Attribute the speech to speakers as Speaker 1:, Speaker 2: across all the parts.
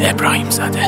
Speaker 1: ابراهیم زاده.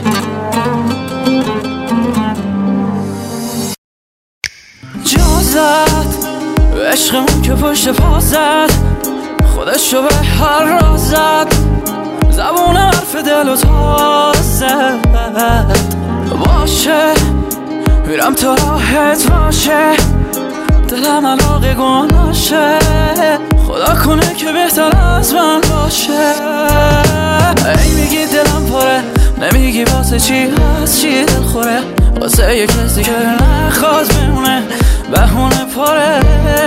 Speaker 2: جا زد عشقمون که پشت پا زد، خودشو به هر راز زد، زبون حرف دل و تازه باشه. میرم تا راحت باشه، دلم علاقه گناشه، خدا کنه که بهتر از من باشه. ای میگی دلم پره، نمیگی واسه چی هست چی دل خوره، واسه یه کسی که نخواست بمونه بهونه پره.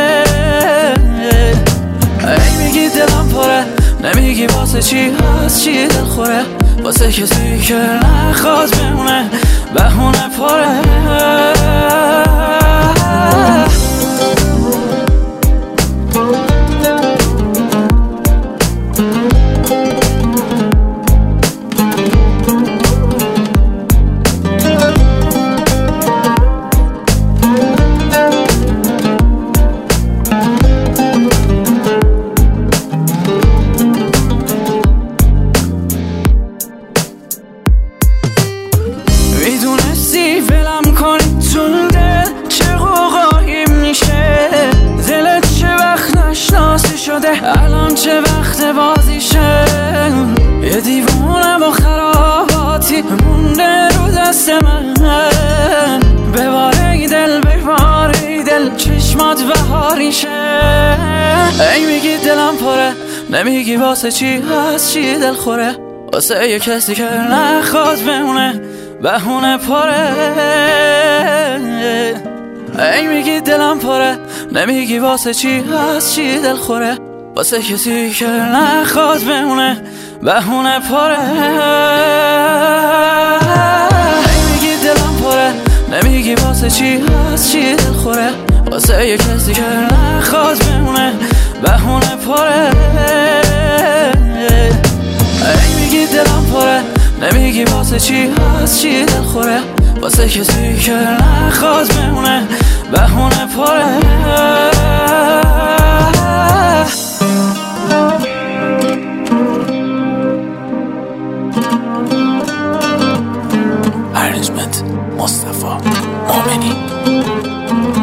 Speaker 2: ای میگی دلم پره، نمیگی واسه چی هست چی دل خوره، واسه کسی که نخواست بمونه بهونه پره. میدونستی ولم کنی تو دل چه قوقایی میشه، دلت چه وقت نشناسی شده الان چه وقت بازیشه. یه دیوونه با خراباتی مونده رو دست من، بباره دل بباره دل چشمات بهاریشه. ای میگی دلم پره، نمیگی واسه چی هست چی دل خوره، واسه یه کسی که نخواد بمونه بهونه پره. ای میگی دلم پره، نمیگی واسه چی هست چی دل خوره، واسه کسی که نخواد بمونه بهونه پره. ای میگی دلم پره، نمیگی واسه چی هست چی دل خوره، واسه یه کسی که نخواد بمونه بهونه پره. ای میگی دلم پره، نمیگی واسه چی هست چی دل خوره، واسه کسی که نخواست بمونه بهونه پره.
Speaker 1: ارنجمنت مصطفی مومنی.